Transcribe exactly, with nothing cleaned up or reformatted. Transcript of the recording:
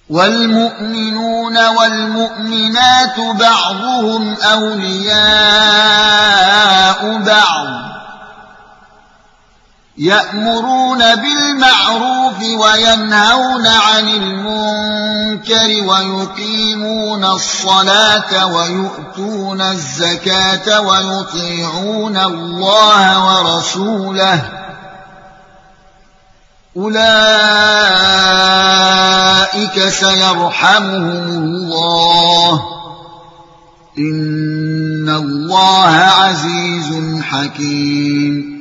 والمؤمنون والمؤمنات بعضهم أولياء بعض يأمرون بالمعروف وينهون عن المنكر ويقيمون الصلاة ويؤتون الزكاة ويطيعون الله ورسوله أولئك سيرحمهم الله إن الله عزيز حكيم